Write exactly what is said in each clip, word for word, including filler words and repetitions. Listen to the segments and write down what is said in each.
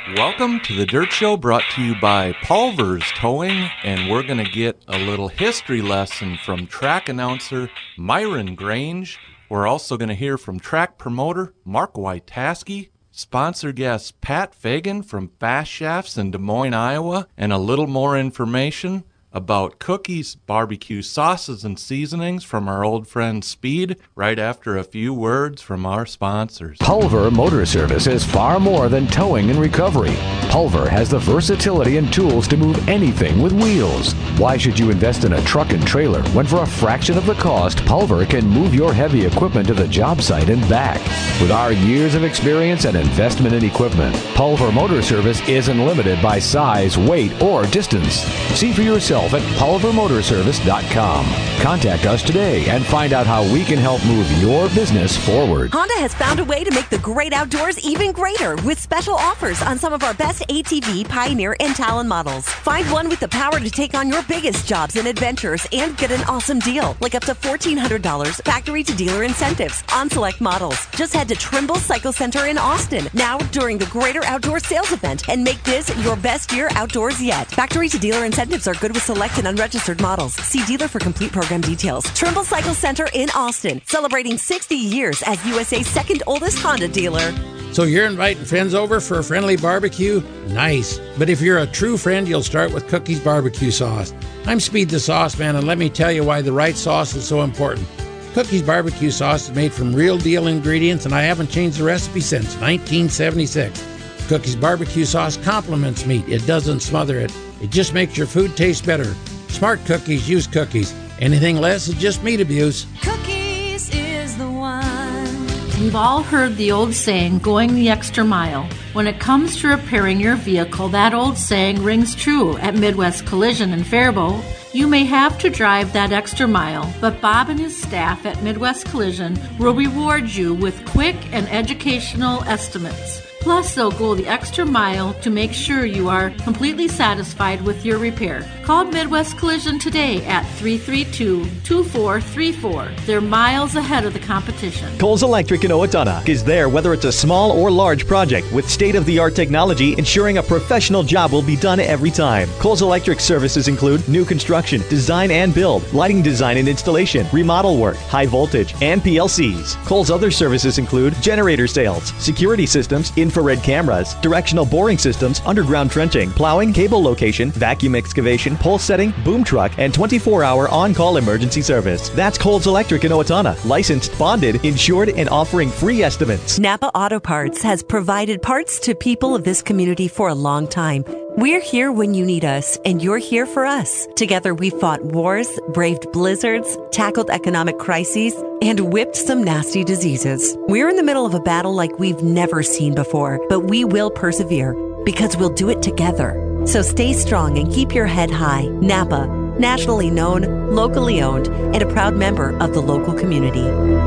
Welcome to the Dirt Show, brought to you by Pulver's Towing, and we're going to get a little history lesson from track announcer Myron Grange. We're also going to hear from track promoter Mark Wojtaski, sponsor guest Pat Fagan from Fast Shafts in Des Moines, Iowa, and a little more information about cookies, barbecue sauces, and seasonings from our old friend Speed, right after a few words from our sponsors. Pulver Motor Service is far more than towing and recovery. Pulver has the versatility and tools to move anything with wheels. Why should you invest in a truck and trailer when for a fraction of the cost, Pulver can move your heavy equipment to the job site and back? With our years of experience and investment in equipment, Pulver Motor Service isn't limited by size, weight, or distance. See for yourself at pulver motor service dot com. Contact us today and find out how we can help move your business forward. Honda has found a way to make the great outdoors even greater with special offers on some of our best A T V, Pioneer, and Talon models. Find one with the power to take on your biggest jobs and adventures and get an awesome deal, like up to fourteen hundred dollars factory to dealer incentives on select models. Just head to Trimble Cycle Center in Austin now during the Greater Outdoor Sales Event and make this your best year outdoors yet. Factory to dealer incentives are good with select and unregistered models. See dealer for complete program details. Trimble Cycle Center in Austin, celebrating sixty years as U S A's second oldest Honda dealer. So you're inviting friends over for a friendly barbecue? Nice. But if you're a true friend, you'll start with Cookies Barbecue Sauce. I'm Speed the Sauce Man, and let me tell you why the right sauce is so important. Cookies Barbecue Sauce is made from real deal ingredients, and I haven't changed the recipe since nineteen seventy-six. Cookies Barbecue Sauce complements meat. It doesn't smother it. It just makes your food taste better. Smart cookies use cookies. Anything less is just meat abuse. Cookies is the one. We've all heard the old saying, going the extra mile. When it comes to repairing your vehicle, that old saying rings true at Midwest Collision in Faribault. You may have to drive that extra mile, but Bob and his staff at Midwest Collision will reward you with quick and educational estimates. Plus, they'll go the extra mile to make sure you are completely satisfied with your repair. Call Midwest Collision today at three three two, two four three four. They're miles ahead of the competition. Coles Electric in Owatonna is there whether it's a small or large project with state-of-the-art technology ensuring a professional job will be done every time. Coles Electric services include new construction, design and build, lighting design and installation, remodel work, high voltage, and P L Cs. Coles other services include generator sales, security systems, infrared cameras, directional boring systems, underground trenching, plowing, cable location, vacuum excavation, pole setting, boom truck, and twenty-four hour on-call emergency service. That's Coles Electric in Owatonna. Licensed, bonded, insured, and offering free estimates. Napa Auto Parts has provided parts to people of this community for a long time. We're here when you need us, and you're here for us. Together, we fought wars, braved blizzards, tackled economic crises, and whipped some nasty diseases. We're in the middle of a battle like we've never seen before, but we will persevere because we'll do it together. So stay strong and keep your head high. Napa, nationally known, locally owned, and a proud member of the local community.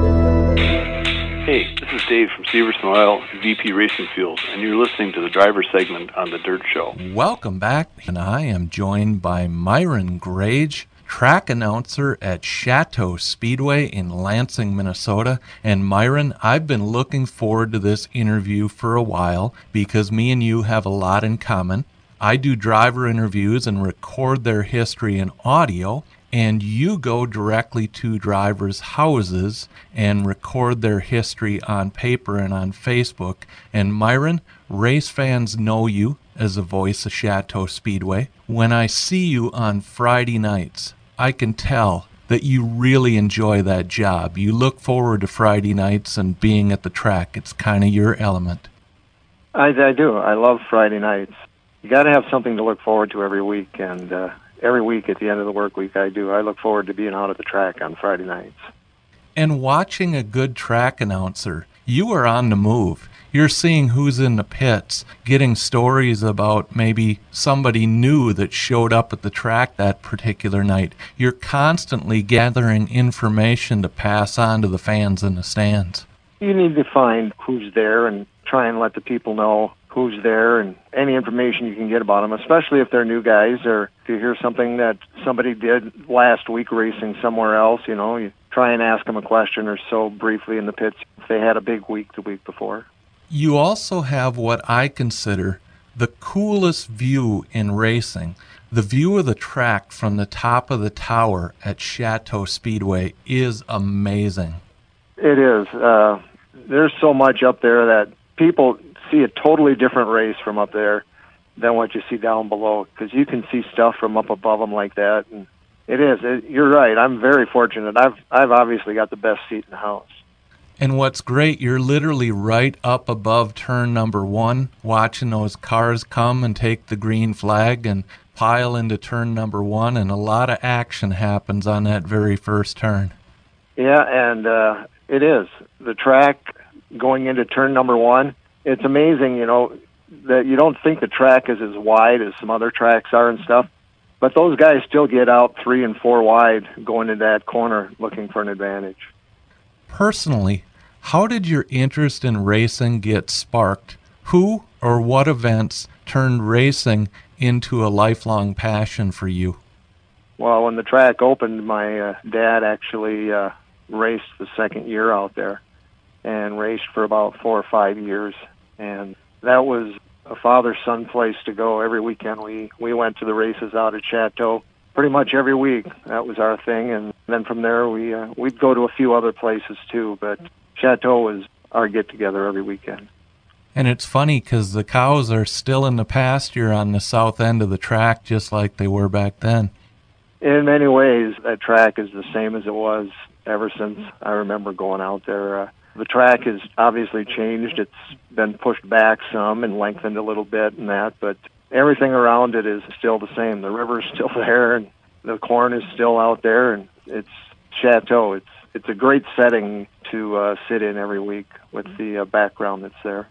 Hey, this is Dave from Severson Oil, V P Racing Fuels, and you're listening to the driver segment on The Dirt Show. Welcome back, and I am joined by Myron Grange, track announcer at Chateau Speedway in Lansing, Minnesota. And Myron, I've been looking forward to this interview for a while because me and you have a lot in common. I do driver interviews and record their history in audio, and you go directly to drivers' houses and record their history on paper and on Facebook. And Myron, race fans know you as a voice of Chateau Speedway. When I see you on Friday nights, I can tell that you really enjoy that job. You look forward to Friday nights and being at the track. It's kind of your element. I, I do. I love Friday nights. You got to have something to look forward to every week, and uh, every week at the end of the work week I do. I look forward to being out at the track on Friday nights. And watching a good track announcer, you are on the move. You're seeing who's in the pits, getting stories about maybe somebody new that showed up at the track that particular night. You're constantly gathering information to pass on to the fans in the stands. You need to find who's there and try and let the people know who's there and any information you can get about them, especially if they're new guys or if you hear something that somebody did last week racing somewhere else, you know, you try and ask them a question or so briefly in the pits if they had a big week the week before. You also have what I consider the coolest view in racing. The view of the track from the top of the tower at Chateau Speedway is amazing. It is. Uh, there's so much up there that people see a totally different race from up there than what you see down below, because you can see stuff from up above them like that. And it is. It, you're right. I'm very fortunate. I've I've obviously got the best seat in the house. And what's great, you're literally right up above turn number one, watching those cars come and take the green flag and pile into turn number one, and a lot of action happens on that very first turn. Yeah, and uh, it is. The track going into turn number one, it's amazing, you know, that you don't think the track is as wide as some other tracks are and stuff, but those guys still get out three and four wide going into that corner looking for an advantage. Personally, how did your interest in racing get sparked? Who or what events turned racing into a lifelong passion for you? Well, when the track opened, my uh, dad actually uh, raced the second year out there and raced for about four or five years. And that was a father-son place to go. Every weekend we, we went to the races out at Chateau pretty much every week. That was our thing. And then from there, we, uh, we'd go to a few other places too, but Chateau was our get-together every weekend. And it's funny because the cows are still in the pasture on the south end of the track just like they were back then. In many ways, that track is the same as it was ever since I remember going out there. Uh, the track has obviously changed. It's been pushed back some and lengthened a little bit and that, but everything around it is still the same. The river's still there, and the corn is still out there, and it's Chateau. It's it's a great setting to uh, sit in every week with the uh, background that's there.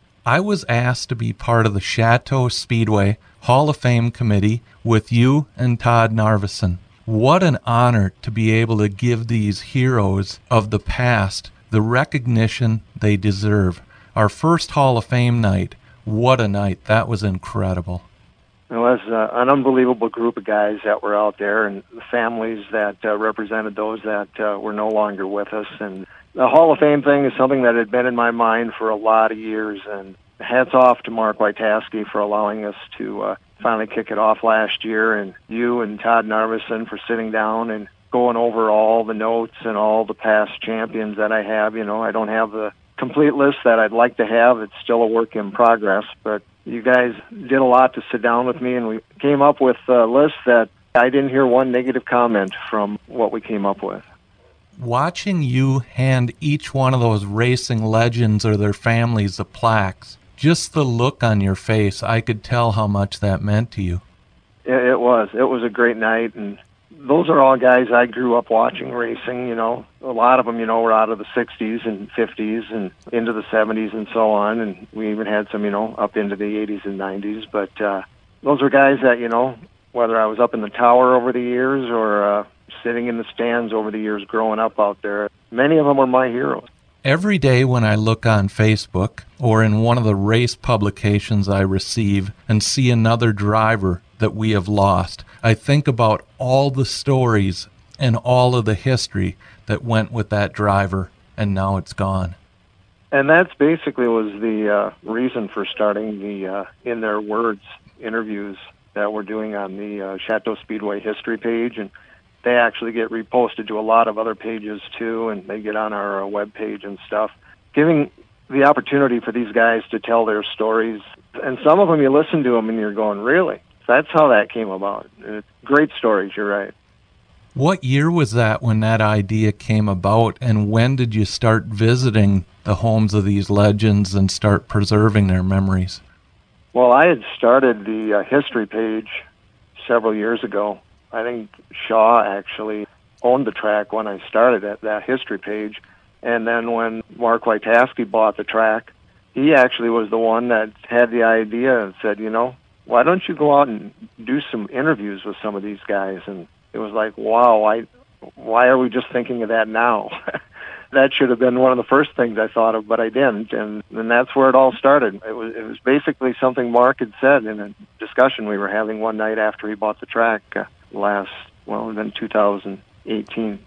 I was asked to be part of the Chateau Speedway Hall of Fame committee with you and Todd Narveson. What an honor to be able to give these heroes of the past the recognition they deserve. Our first Hall of Fame night, what a night. That was incredible. It was uh, an unbelievable group of guys that were out there, and the families that uh, represented those that uh, were no longer with us. And the Hall of Fame thing is something that had been in my mind for a lot of years, and hats off to Mark Wojtaszki for allowing us to uh, finally kick it off last year, and you and Todd Narveson for sitting down and going over all the notes and all the past champions that I have. You know, I don't have the complete list that I'd like to have. It's still a work in progress, but you guys did a lot to sit down with me, and we came up with a list that I didn't hear one negative comment from what we came up with. Watching you hand each one of those racing legends or their families the plaques, just the look on your face, I could tell how much that meant to you. It, it was. It was a great night, and those are all guys I grew up watching racing, you know. A lot of them, you know, were out of the sixties and fifties and into the seventies and so on, and we even had some, you know, up into the eighties and nineties. But uh, those were guys that, you know, whether I was up in the tower over the years or uh, sitting in the stands over the years growing up out there, many of them were my heroes. Every day when I look on Facebook or in one of the race publications I receive and see another driver that we have lost, I think about all the stories and all of the history that went with that driver, and now it's gone. And that's basically was the uh, reason for starting the uh, In Their Words interviews that we're doing on the uh, Chateau Speedway history page, and they actually get reposted to a lot of other pages too, and they get on our uh, web page and stuff, giving the opportunity for these guys to tell their stories. And some of them, you listen to them and you're going, really? That's how that came about. It's great stories, you're right. What year was that when that idea came about, and when did you start visiting the homes of these legends and start preserving their memories? Well, I had started the uh, history page several years ago. I think Shaw actually owned the track when I started at that history page. And then when Mark Wojtaszki bought the track, he actually was the one that had the idea and said, you know, why don't you go out and do some interviews with some of these guys? And it was like, wow, why, why are we just thinking of that now? That should have been one of the first things I thought of, but I didn't. And, and that's where it all started. It was, it was basically something Mark had said in a discussion we were having one night after he bought the track uh, last, well, then two thousand eighteen.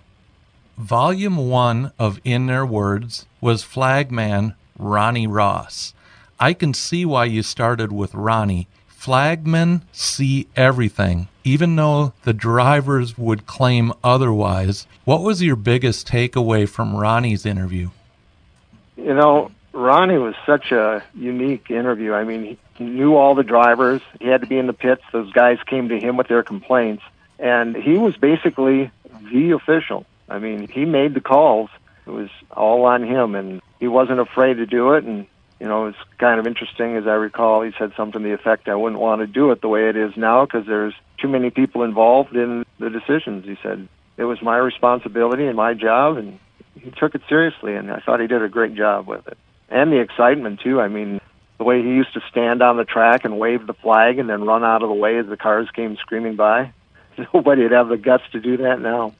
Volume one of In Their Words was flagman Ronnie Ross. I can see why you started with Ronnie. Flagmen see everything, even though the drivers would claim otherwise. What was your biggest takeaway from Ronnie's interview? You know, Ronnie was such a unique interview. I mean, he knew all the drivers. He had to be in the pits. Those guys came to him with their complaints. And he was basically the official. I mean, he made the calls. It was all on him, and he wasn't afraid to do it. And, you know, it's kind of interesting, as I recall, he said something to the effect, I wouldn't want to do it the way it is now because there's too many people involved in the decisions. He said, it was my responsibility and my job, and he took it seriously, and I thought he did a great job with it. And the excitement, too. I mean, the way he used to stand on the track and wave the flag and then run out of the way as the cars came screaming by. Nobody would have the guts to do that now.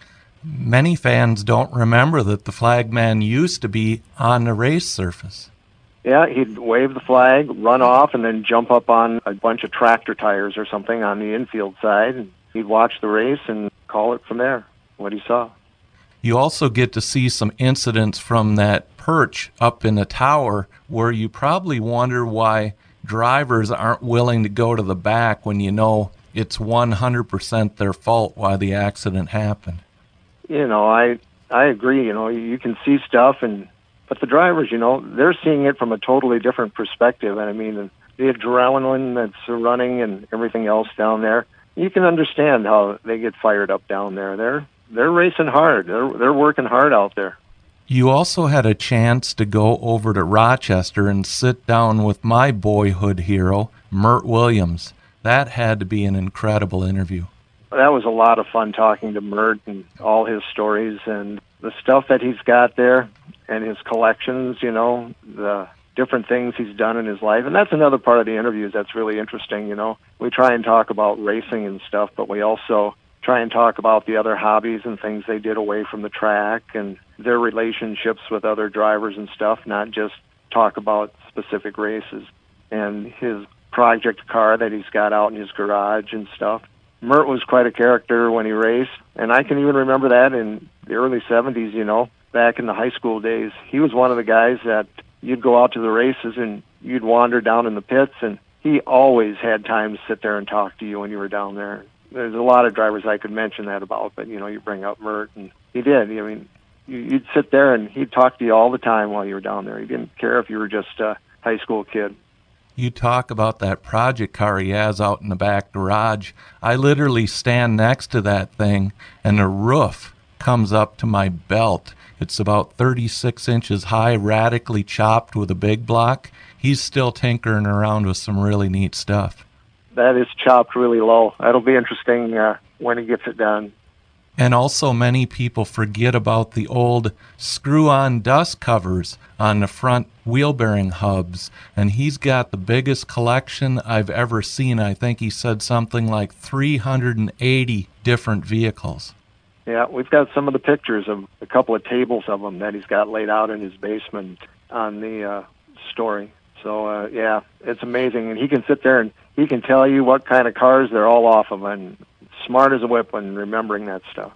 Many fans don't remember that the flagman used to be on the race surface. Yeah, he'd wave the flag, run off, and then jump up on a bunch of tractor tires or something on the infield side. And he'd watch the race and call it from there, what he saw. You also get to see some incidents from that perch up in the tower where you probably wonder why drivers aren't willing to go to the back when you know it's one hundred percent their fault why the accident happened. You know, I I agree. You know, you can see stuff, and but the drivers, you know, they're seeing it from a totally different perspective. And I mean, the adrenaline that's running and everything else down there, you can understand how they get fired up down there. They're they're racing hard. They're they're working hard out there. You also had a chance to go over to Rochester and sit down with my boyhood hero, Mert Williams. That had to be an incredible interview. That was a lot of fun talking to Mert and all his stories and the stuff that he's got there and his collections, you know, the different things he's done in his life. And that's another part of the interviews that's really interesting, you know. We try and talk about racing and stuff, but we also try and talk about the other hobbies and things they did away from the track and their relationships with other drivers and stuff, not just talk about specific races. And his project car that he's got out in his garage and stuff. Mert was quite a character when he raced, and I can even remember that in the early seventies, you know, back in the high school days. He was one of the guys that you'd go out to the races and you'd wander down in the pits, and he always had time to sit there and talk to you when you were down there. There's a lot of drivers I could mention that about, but, you know, you bring up Mert, and he did. I mean, you'd sit there and he'd talk to you all the time while you were down there. He didn't care if you were just a high school kid. You talk about that project car he has out in the back garage. I literally stand next to that thing, and the roof comes up to my belt. It's about thirty-six inches high, radically chopped with a big block. He's still tinkering around with some really neat stuff. That is chopped really low. That'll be interesting uh, when he gets it done. And also many people forget about the old screw-on dust covers on the front wheel bearing hubs. And he's got the biggest collection I've ever seen. I think he said something like three hundred eighty different vehicles. Yeah, we've got some of the pictures of a couple of tables of them that he's got laid out in his basement on the uh, story. So, uh, yeah, it's amazing. And he can sit there and he can tell you what kind of cars they're all off of, and smart as a whip when remembering that stuff.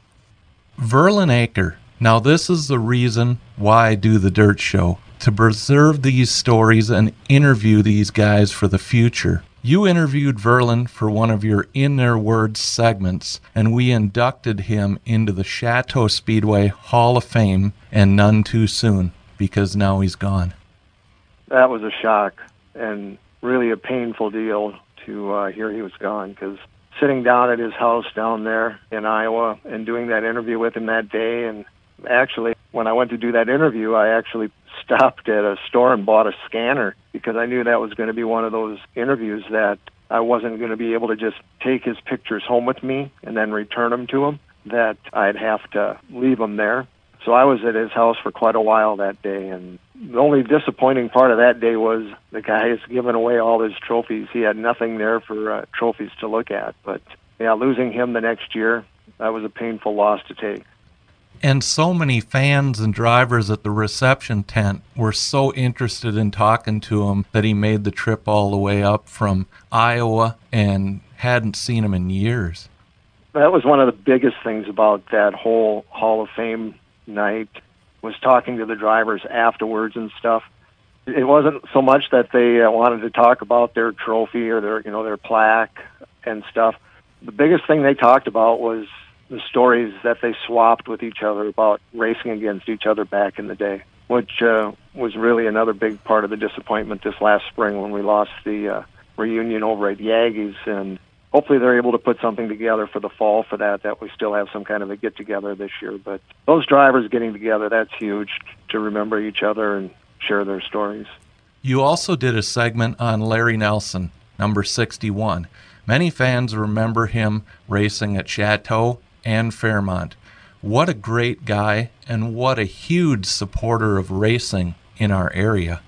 Verlin Aker. Now, this is the reason why I do the Dirt Show, to preserve these stories and interview these guys for the future. You interviewed Verlin for one of your In Their Words segments, and we inducted him into the Chateau Speedway Hall of Fame, and none too soon, because now he's gone. That was a shock and really a painful deal to uh, hear he was gone, because sitting down at his house down there in Iowa and doing that interview with him that day, and actually, when I went to do that interview, I actually stopped at a store and bought a scanner because I knew that was going to be one of those interviews that I wasn't going to be able to just take his pictures home with me and then return them to him, that I'd have to leave them there. So I was at his house for quite a while that day, and the only disappointing part of that day was the guy has given away all his trophies. He had nothing there for uh, trophies to look at. But, yeah, losing him the next year, that was a painful loss to take. And so many fans and drivers at the reception tent were so interested in talking to him that he made the trip all the way up from Iowa and hadn't seen him in years. That was one of the biggest things about that whole Hall of Fame night, was talking to the drivers afterwards and stuff. It wasn't so much that they uh, wanted to talk about their trophy or their, you know, their plaque and stuff. The biggest thing they talked about was the stories that they swapped with each other about racing against each other back in the day, which uh, was really another big part of the disappointment this last spring when we lost the uh, reunion over at Yaggy's. And hopefully they're able to put something together for the fall for that, that we still have some kind of a get-together this year. But those drivers getting together, that's huge, to remember each other and share their stories. You also did a segment on Larry Nelson, number sixty-one. Many fans remember him racing at Chateau and Fairmont. What a great guy, and what a huge supporter of racing in our area.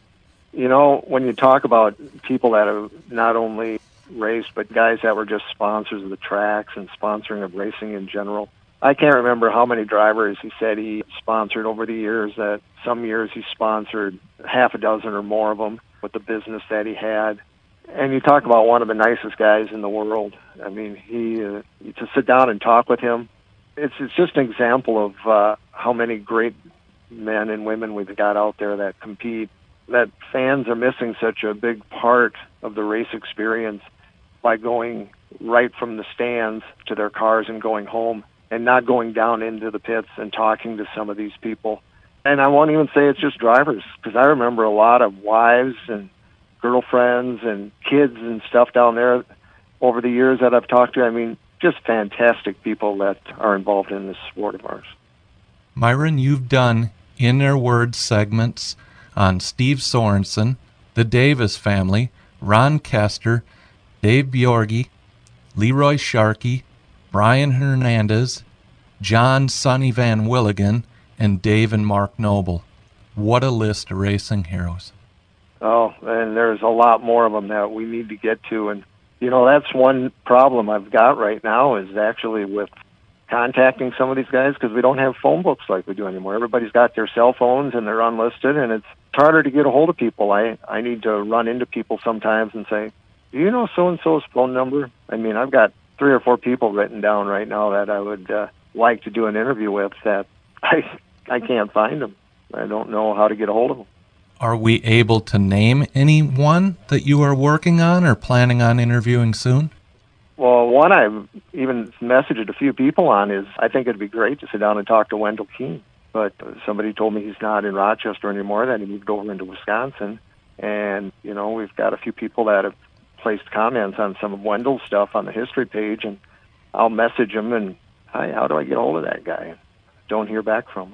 You know, when you talk about people that have not only raced, but guys that were just sponsors of the tracks and sponsoring of racing in general, I can't remember how many drivers he said he sponsored over the years. That some years he sponsored half a dozen or more of them with the business that he had. And you talk about one of the nicest guys in the world. I mean, he uh, to sit down and talk with him, it's it's just an example of uh, how many great men and women we've got out there that compete, that fans are missing such a big part of the race experience by going right from the stands to their cars and going home, and not going down into the pits and talking to some of these people. And I won't even say it's just drivers, because I remember a lot of wives and girlfriends and kids and stuff down there over the years that I've talked to. I mean, just fantastic people that are involved in this sport of ours. Myron, you've done In Their Words segments on Steve Sorensen, the Davis family, Ron Kester, Dave Bjorgi, Leroy Sharkey, Brian Hernandez, John Sonny Van Willigen, and Dave and Mark Noble. What a list of racing heroes. Oh, and there's a lot more of them that we need to get to. And, you know, that's one problem I've got right now is actually with contacting some of these guys, because we don't have phone books like we do anymore. Everybody's got their cell phones and they're unlisted, and it's harder to get a hold of people. I, I need to run into people sometimes and say, do you know so-and-so's phone number? I mean, I've got three or four people written down right now that I would uh, like to do an interview with that I, I can't find them. I don't know how to get a hold of them. Are we able to name anyone that you are working on or planning on interviewing soon? Well, one I've even messaged a few people on is I think it'd be great to sit down and talk to Wendell Keene. But somebody told me he's not in Rochester anymore, that he moved over into Wisconsin. And, you know, we've got a few people that have placed comments on some of Wendell's stuff on the history page, and I'll message him and, hi, how do I get hold of that guy? Don't hear back from him.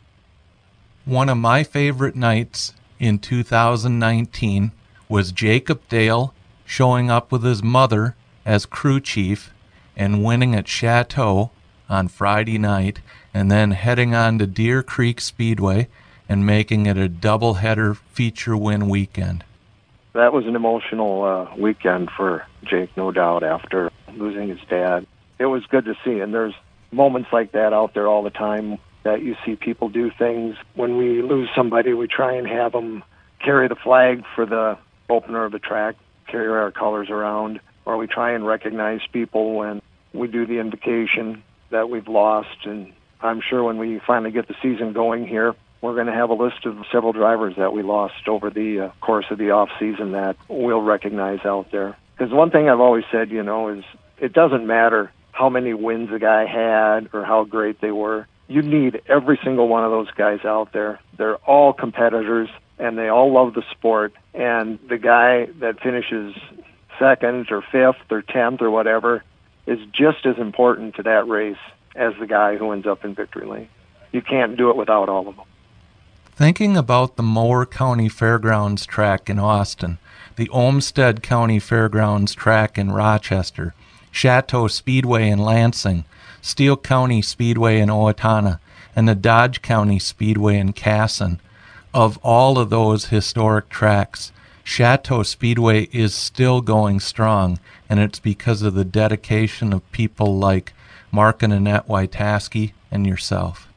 One of my favorite nights in two thousand nineteen was Jacob Dale showing up with his mother as crew chief and winning at Chateau on Friday night, and then heading on to Deer Creek Speedway and making it a doubleheader feature win weekend. That was an emotional uh, weekend for Jake, no doubt, after losing his dad. It was good to see, and there's moments like that out there all the time that you see people do things. When we lose somebody, we try and have them carry the flag for the opener of the track, carry our colors around, or we try and recognize people when we do the invocation that we've lost. And I'm sure when we finally get the season going here, we're going to have a list of several drivers that we lost over the uh, course of the off-season that we'll recognize out there. Because one thing I've always said, you know, is it doesn't matter how many wins a guy had or how great they were. You need every single one of those guys out there. They're all competitors, and they all love the sport. And the guy that finishes second or fifth or tenth or whatever is just as important to that race as the guy who ends up in victory lane. You can't do it without all of them. Thinking about the Mower County Fairgrounds track in Austin, the Olmsted County Fairgrounds track in Rochester, Chateau Speedway in Lansing, Steele County Speedway in Owatonna, and the Dodge County Speedway in Casson. Of all of those historic tracks, Chateau Speedway is still going strong, and it's because of the dedication of people like Mark and Annette Wojtaski and yourself.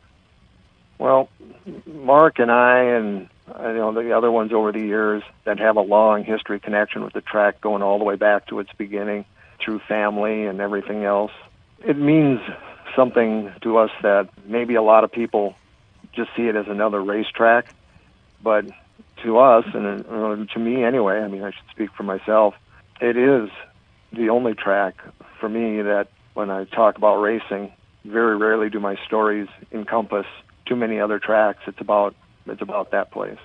Well, Mark and I and you know the other ones over the years that have a long history connection with the track going all the way back to its beginning through family and everything else. It means something to us that maybe a lot of people just see it as another racetrack, but to us, and uh, to me anyway, I mean, I should speak for myself, it is the only track for me that when I talk about racing, very rarely do my stories encompass too many other tracks. It's about it's about that place.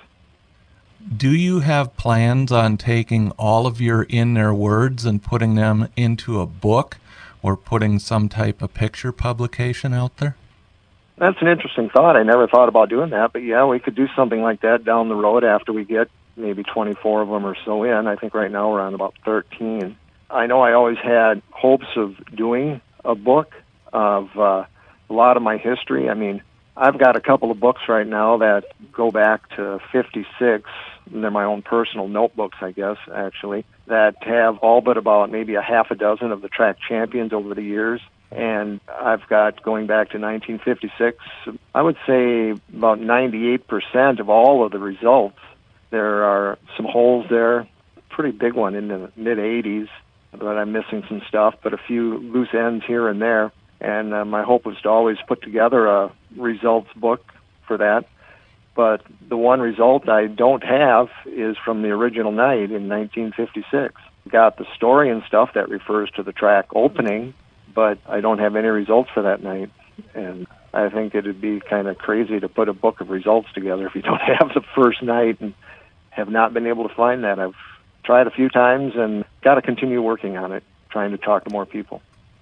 Do you have plans on taking all of your In Their Words and putting them into a book or putting some type of picture publication out there? That's an interesting thought. I never thought about doing that, but yeah, we could do something like that down the road after we get maybe twenty-four of them or so in. I think right now we're on about thirteen. I know I always had hopes of doing a book of uh, a lot of my history. I mean, I've got a couple of books right now that go back to fifty-six, and they're my own personal notebooks, I guess, actually, that have all but about maybe a half a dozen of the track champions over the years. And I've got, going back to nineteen fifty-six, I would say about ninety-eight percent of all of the results. There are some holes there, pretty big one in the mid-eighties, but I'm missing some stuff, but a few loose ends here and there. And uh, my hope was to always put together a results book for that. But the one result I don't have is from the original night in nineteen fifty-six. Got the story and stuff that refers to the track opening, but I don't have any results for that night. And I think it'd be kind of crazy to put a book of results together if you don't have the first night, and have not been able to find that. I've tried a few times and got to continue working on it, trying to talk to more people.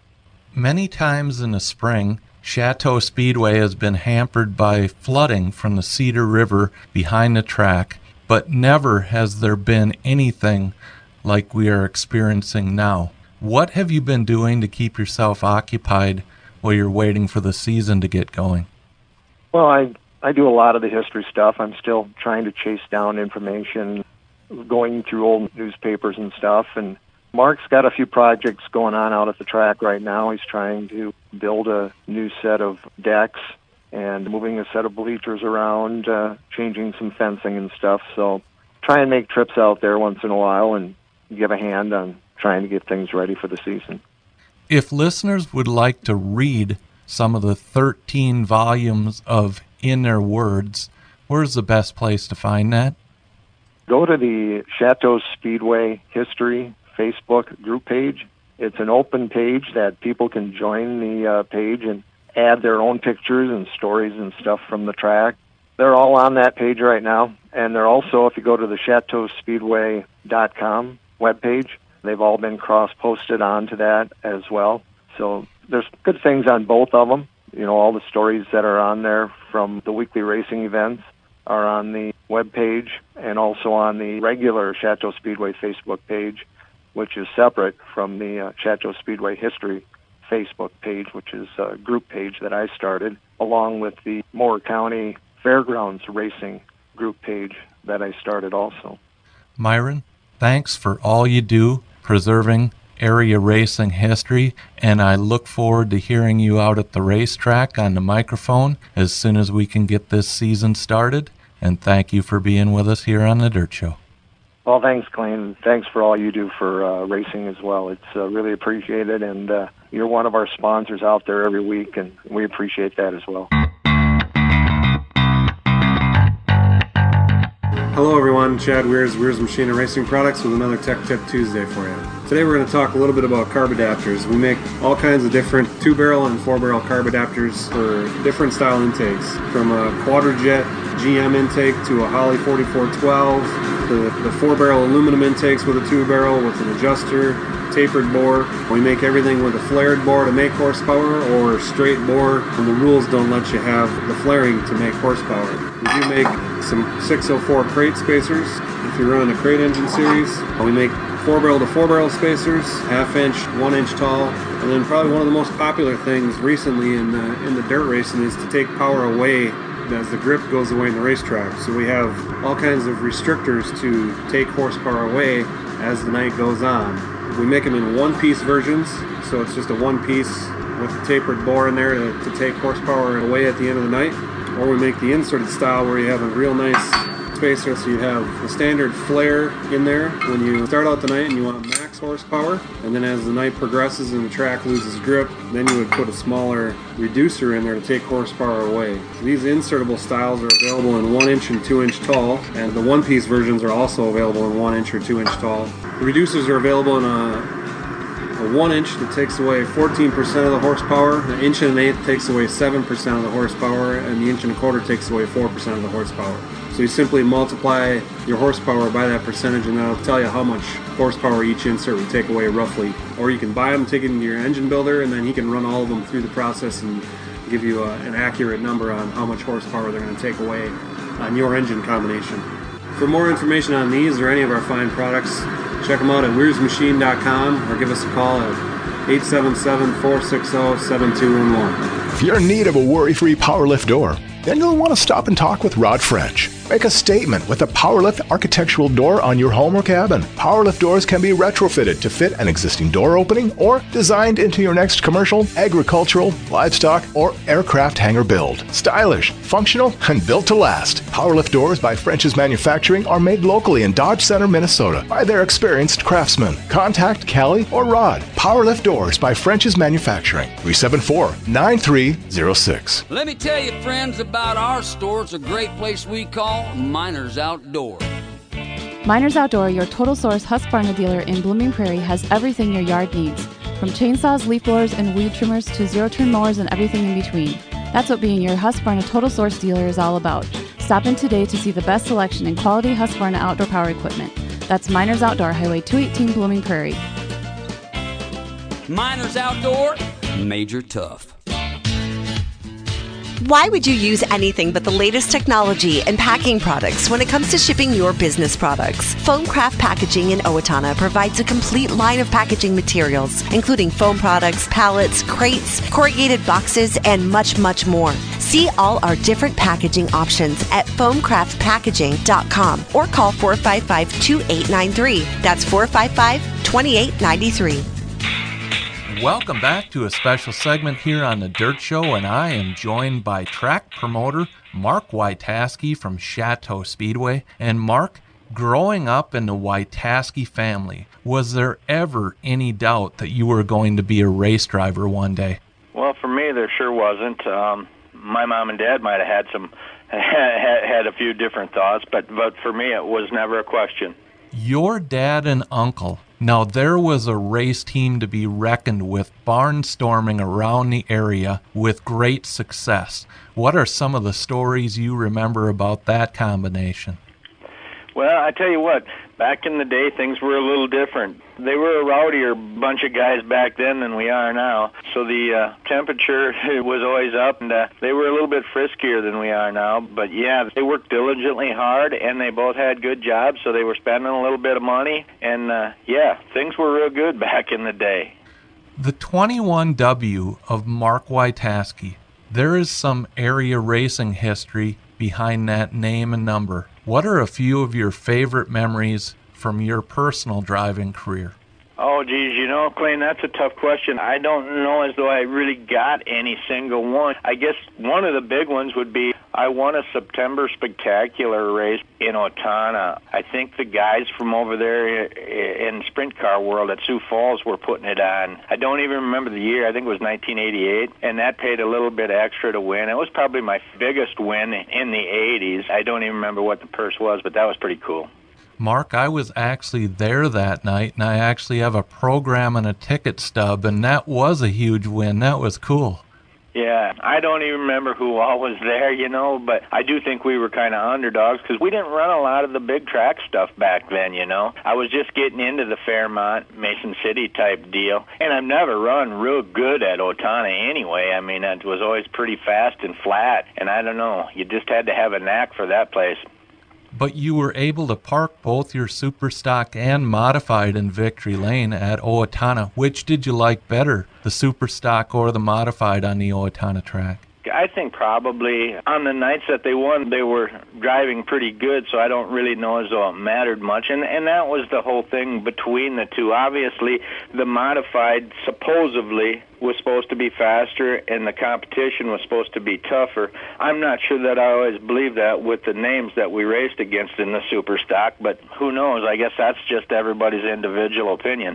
Many times in the spring, Chateau Speedway has been hampered by flooding from the Cedar River behind the track, but never has there been anything like we are experiencing now. What have you been doing to keep yourself occupied while you're waiting for the season to get going? Well, I, I do a lot of the history stuff. I'm still trying to chase down information, going through old newspapers and stuff, and Mark's got a few projects going on out at the track right now. He's trying to build a new set of decks and moving a set of bleachers around, uh, changing some fencing and stuff. So try and make trips out there once in a while and give a hand on trying to get things ready for the season. If listeners would like to read some of the thirteen volumes of In Their Words, where's the best place to find that? Go to the Chateau Speedway History Facebook group page. It's an open page that people can join the uh, page and add their own pictures and stories and stuff from the track. They're all on that page right now, and they're also, if you go to the chateau speedway dot com webpage, they've all been cross-posted onto that as well. So there's good things on both of them. You know, all the stories that are on there from the weekly racing events are on the webpage, and also on the regular Chateau Speedway Facebook page, which is separate from the uh, Chateau Speedway History Facebook page, which is a group page that I started, along with the Moore County Fairgrounds Racing group page that I started also. Myron, thanks for all you do preserving area racing history, and I look forward to hearing you out at the racetrack on the microphone as soon as we can get this season started, and thank you for being with us here on The Dirt Show. Well, thanks, Clayton. Thanks for all you do for uh, racing as well. It's uh, really appreciated, and uh, you're one of our sponsors out there every week, and we appreciate that as well. Hello everyone, Chad Weirs, Weirs Machine and Racing Products with another Tech Tip Tuesday for you. Today we're going to talk a little bit about carb adapters. We make all kinds of different two-barrel and four-barrel carb adapters for different style intakes, from a Quadrajet G M intake to a Holley forty-four twelve, the, the four-barrel aluminum intakes with a two-barrel with an adjuster, tapered bore. We make everything with a flared bore to make horsepower or straight bore, and the rules don't let you have the flaring to make horsepower. We do make some six oh four crate spacers if you're running a crate engine series. We make four-barrel to four-barrel spacers, half-inch, one-inch tall, and then probably one of the most popular things recently in the, in the dirt racing is to take power away as the grip goes away in the racetrack. So we have all kinds of restrictors to take horsepower away as the night goes on. We make them in one-piece versions, so it's just a one-piece with a tapered bore in there to, to take horsepower away at the end of the night. Or we make the inserted style where you have a real nice spacer, so you have a standard flare in there when you start out the night and you want max horsepower, and then as the night progresses and the track loses grip, then you would put a smaller reducer in there to take horsepower away. So these insertable styles are available in one inch and two inch tall, and the one-piece versions are also available in one inch or two inch tall. The reducers are available in a A one inch that takes away fourteen percent of the horsepower, the inch and an eighth takes away seven percent of the horsepower, and the inch and a quarter takes away four percent of the horsepower. So you simply multiply your horsepower by that percentage, and that'll tell you how much horsepower each insert would take away roughly. Or you can buy them, take it into your engine builder, and then he can run all of them through the process and give you a, an accurate number on how much horsepower they're going to take away on your engine combination. For more information on these or any of our fine products, check them out at Weir's Machine dot com or give us a call at eight seven seven, four six zero, seven two one one. If you're in need of a worry-free PowerLift door, then you'll want to stop and talk with Rod French. Make a statement with a PowerLift architectural door on your home or cabin. PowerLift doors can be retrofitted to fit an existing door opening or designed into your next commercial, agricultural, livestock, or aircraft hangar build. Stylish, functional, and built to last. PowerLift doors by French's Manufacturing are made locally in Dodge Center, Minnesota by their experienced craftsmen. Contact Callie or Rod. PowerLift doors by French's Manufacturing. three seven four, nine three zero six. Let me tell you, friends, about our store. It's a great place we call Miners Outdoor. Miners Outdoor, your total source Husqvarna dealer in Blooming Prairie, has everything your yard needs. From chainsaws, leaf blowers, and weed trimmers to zero-turn mowers and everything in between. That's what being your Husqvarna total source dealer is all about. Stop in today to see the best selection in quality Husqvarna outdoor power equipment. That's Miners Outdoor, Highway two eighteen, Blooming Prairie. Miners Outdoor, Major Tough. Why would you use anything but the latest technology and packing products when it comes to shipping your business products? Foamcraft Packaging in Owatonna provides a complete line of packaging materials, including foam products, pallets, crates, corrugated boxes, and much, much more. See all our different packaging options at foam craft packaging dot com or call four five five, two eight nine three. That's four five five, two eight nine three. Welcome back to a special segment here on The Dirt Show, and I am joined by track promoter Mark Witaski from Chateau Speedway. And Mark, growing up in the Witaski family, was there ever any doubt that you were going to be a race driver one day? Well, for me, there sure wasn't. Um, my mom and dad might have had some had, had a few different thoughts, but but for me, it was never a question. Your dad and uncle. Now, there was a race team to be reckoned with, barnstorming around the area with great success. What are some of the stories you remember about that combination? Well, I tell you what, back in the day, things were a little different. They were a rowdier bunch of guys back then than we are now. So the uh, temperature was always up, and uh, they were a little bit friskier than we are now. But yeah, they worked diligently hard, and they both had good jobs, so they were spending a little bit of money. And uh, yeah, things were real good back in the day. The twenty-one W of Mark Witaski, there is some area racing history behind that name and number. What are a few of your favorite memories from your personal driving career? Oh, geez, you know, Clayton, that's a tough question. I don't know as though I really got any single one. I guess one of the big ones would be I won a September Spectacular race in Owatonna. I think the guys from over there in sprint car world at Sioux Falls were putting it on. I don't even remember the year. I think it was nineteen eighty-eight, and that paid a little bit extra to win. It was probably my biggest win in the eighties. I don't even remember what the purse was, but that was pretty cool. Mark, I was actually there that night, and I actually have a program and a ticket stub, and that was a huge win. That was cool. Yeah, I don't even remember who all was there, you know, but I do think we were kind of underdogs because we didn't run a lot of the big track stuff back then, you know. I was just getting into the Fairmont, Mason City type deal, and I've never run real good at Owatonna anyway. I mean, it was always pretty fast and flat, and I don't know, you just had to have a knack for that place. But you were able to park both your super stock and modified in Victory Lane at Owatonna. Which did you like better, the super stock or the modified on the Owatonna track? I think probably on the nights that they won, they were driving pretty good, so I don't really know as though it mattered much. And and that was the whole thing between the two. Obviously, the modified supposedly was supposed to be faster, and the competition was supposed to be tougher. I'm not sure that I always believe that with the names that we raced against in the super stock, but who knows? I guess that's just everybody's individual opinion.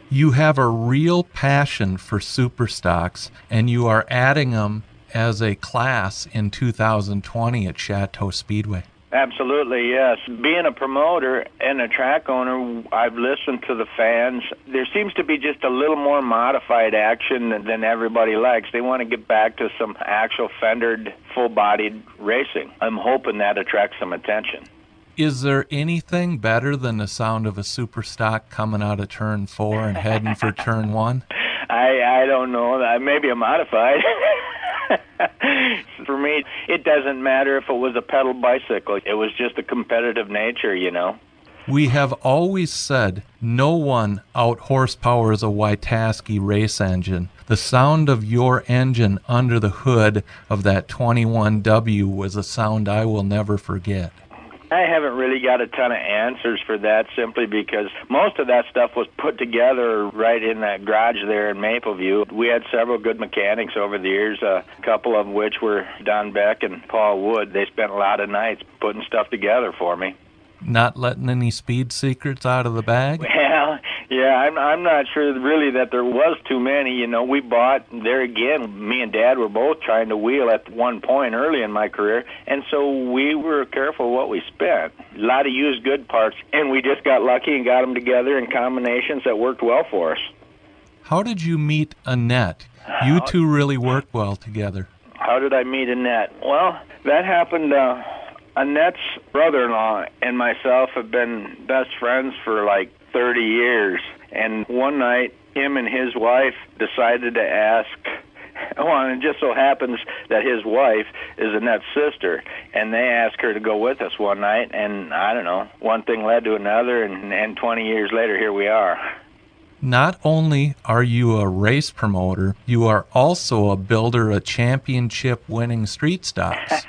You have a real passion for super stocks, and you are adding them as a class in two thousand twenty at Chateau Speedway. Absolutely, yes. Being a promoter and a track owner, I've listened to the fans. There seems to be just a little more modified action than everybody likes. They want to get back to some actual fendered, full-bodied racing. I'm hoping that attracts some attention. Is there anything better than the sound of a super stock coming out of turn four and heading for turn one? I I don't know. Maybe a modified. For me, it doesn't matter if it was a pedal bicycle. It was just a competitive nature, you know. We have always said no one out-horsepowers a Witaski race engine. The sound of your engine under the hood of that twenty-one W was a sound I will never forget. I haven't really got a ton of answers for that, simply because most of that stuff was put together right in that garage there in Mapleview. We had several good mechanics over the years, a couple of which were Don Beck and Paul Wood. They spent a lot of nights putting stuff together for me. Not letting any speed secrets out of the bag? Well, yeah, I'm I'm not sure really that there was too many. You know, we bought, there again, me and Dad were both trying to wheel at one point early in my career, and so we were careful what we spent. A lot of used good parts, and we just got lucky and got them together in combinations that worked well for us. How did you meet Annette? You two really worked well together. How did I meet Annette? Well, that happened... Uh, Annette's brother-in-law and myself have been best friends for like thirty years. And one night, him and his wife decided to ask, oh, and it just so happens that his wife is Annette's sister. And they asked her to go with us one night. And I don't know, one thing led to another. And, and twenty years later, here we are. Not only are you a race promoter, you are also a builder of championship-winning street stocks.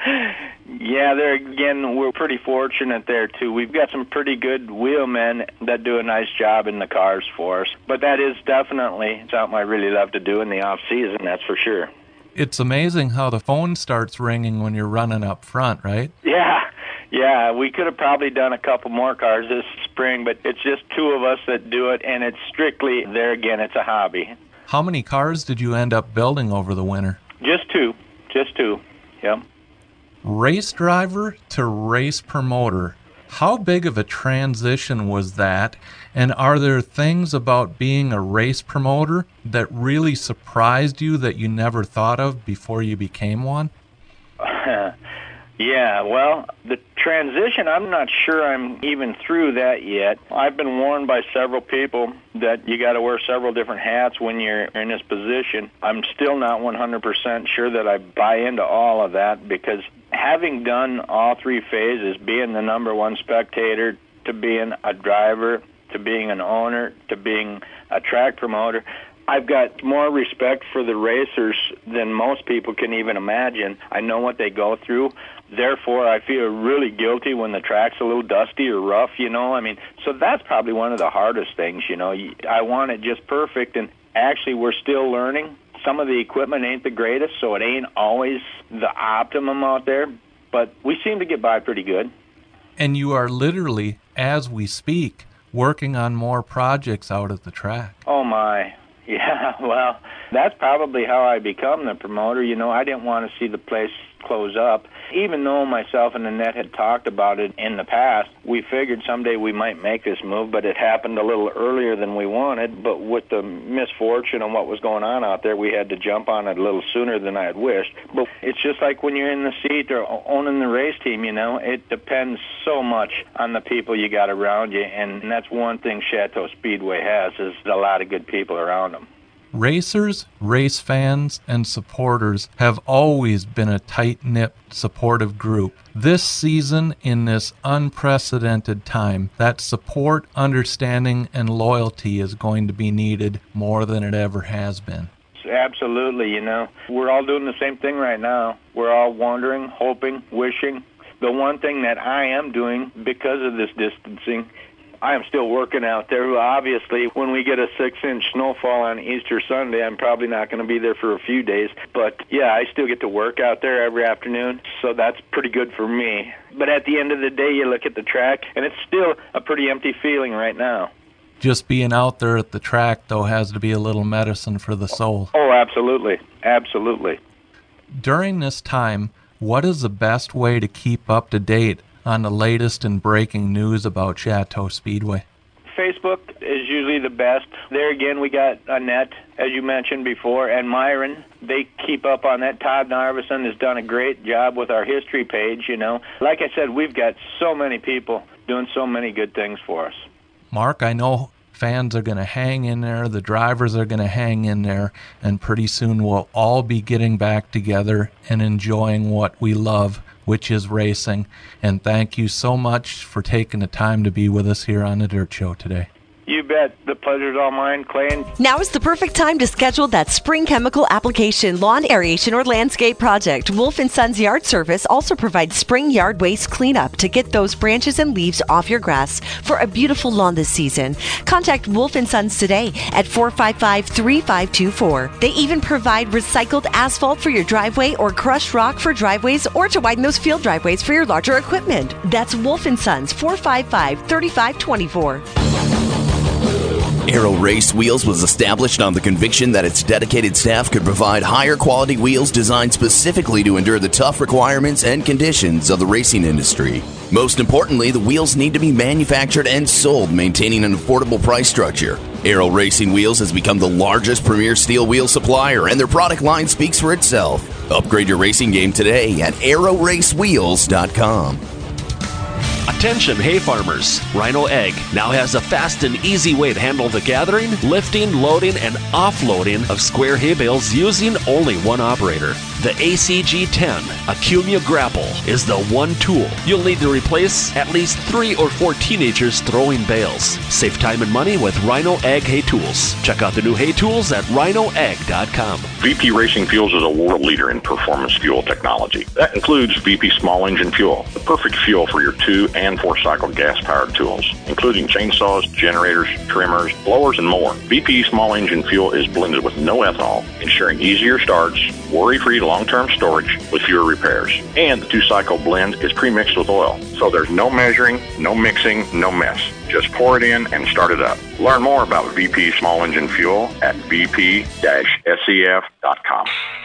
Yeah, there again, we're pretty fortunate there, too. We've got some pretty good wheelmen that do a nice job in the cars for us. But that is definitely something I really love to do in the off-season, that's for sure. It's amazing how the phone starts ringing when you're running up front, right? Yeah, yeah. We could have probably done a couple more cars this spring, but it's just two of us that do it, and it's strictly, there again, it's a hobby. How many cars did you end up building over the winter? Just two. Just two, yep. Race driver to race promoter. How big of a transition was that? And are there things about being a race promoter that really surprised you that you never thought of before you became one? Yeah, well, the transition, I'm not sure I'm even through that yet. I've been warned by several people that you got to wear several different hats when you're in this position. I'm still not one hundred percent sure that I buy into all of that, because having done all three phases, being the number one spectator, to being a driver, to being an owner, to being a track promoter, I've got more respect for the racers than most people can even imagine. I know what they go through. Therefore, I feel really guilty when the track's a little dusty or rough, you know. I mean, so that's probably one of the hardest things, you know. I want it just perfect, and actually we're still learning. Some of the equipment ain't the greatest, so it ain't always the optimum out there, but we seem to get by pretty good. And you are literally, as we speak, working on more projects out at the track. Oh, my. Yeah, well, that's probably how I become the promoter. You know, I didn't want to see the place close up. Even though myself and Annette had talked about it in the past, we figured someday we might make this move, but it happened a little earlier than we wanted. But with the misfortune and what was going on out there, we had to jump on it a little sooner than I had wished. But it's just like when you're in the seat or owning the race team, you know, it depends so much on the people you got around you, and that's one thing Chateau Speedway has, is a lot of good people around them. Racers, race fans, and supporters have always been a tight-knit, supportive group. This season, in this unprecedented time, that support, understanding, and loyalty is going to be needed more than it ever has been. Absolutely, you know. We're all doing the same thing right now. We're all wondering, hoping, wishing. The one thing that I am doing because of this distancing, I am still working out there. Obviously, when we get a six-inch snowfall on Easter Sunday, I'm probably not going to be there for a few days. But, yeah, I still get to work out there every afternoon, so that's pretty good for me. But at the end of the day, you look at the track, and it's still a pretty empty feeling right now. Just being out there at the track, though, has to be a little medicine for the soul. Oh, absolutely. Absolutely. During this time, what is the best way to keep up to date on the latest and breaking news about Chateau Speedway? Facebook is usually the best. There again, we got Annette, as you mentioned before, and Myron. They keep up on that. Todd Narveson has done a great job with our history page, you know. Like I said, we've got so many people doing so many good things for us. Mark, I know fans are going to hang in there, the drivers are going to hang in there, and pretty soon we'll all be getting back together and enjoying what we love, which is racing. And thank you so much for taking the time to be with us here on the Dirt Show today. You bet. The pleasure's all mine, Clay. Now is the perfect time to schedule that spring chemical application, lawn aeration, or landscape project. Wolf and Sons Yard Service also provides spring yard waste cleanup to get those branches and leaves off your grass for a beautiful lawn this season. Contact Wolf and Sons today at four five five, three five two four. They even provide recycled asphalt for your driveway or crushed rock for driveways or to widen those field driveways for your larger equipment. That's Wolf and Sons, four five five, three five two four. Aero Race Wheels was established on the conviction that its dedicated staff could provide higher quality wheels designed specifically to endure the tough requirements and conditions of the racing industry. Most importantly, the wheels need to be manufactured and sold, maintaining an affordable price structure. Aero Racing Wheels has become the largest premier steel wheel supplier, and their product line speaks for itself. Upgrade your racing game today at aero race wheels dot com. Attention hay farmers, Rhino Egg now has a fast and easy way to handle the gathering, lifting, loading, and offloading of square hay bales using only one operator. The A C G ten Acumia Grapple is the one tool you'll need to replace at least three or four teenagers throwing bales. Save time and money with Rhino Egg hay tools. Check out the new hay tools at rhino egg dot com. V P Racing Fuels is a world leader in performance fuel technology. That includes V P Small Engine Fuel, the perfect fuel for your two and four cycle gas-powered tools, including chainsaws, generators, trimmers, blowers, and more. V P Small Engine Fuel is blended with no ethanol, ensuring easier starts, worry-free long-term storage with fewer repairs. And the two-cycle blend is pre-mixed with oil, so there's no measuring, no mixing, no mess. Just pour it in and start it up. Learn more about V P Small Engine Fuel at v p dash s e f dot com.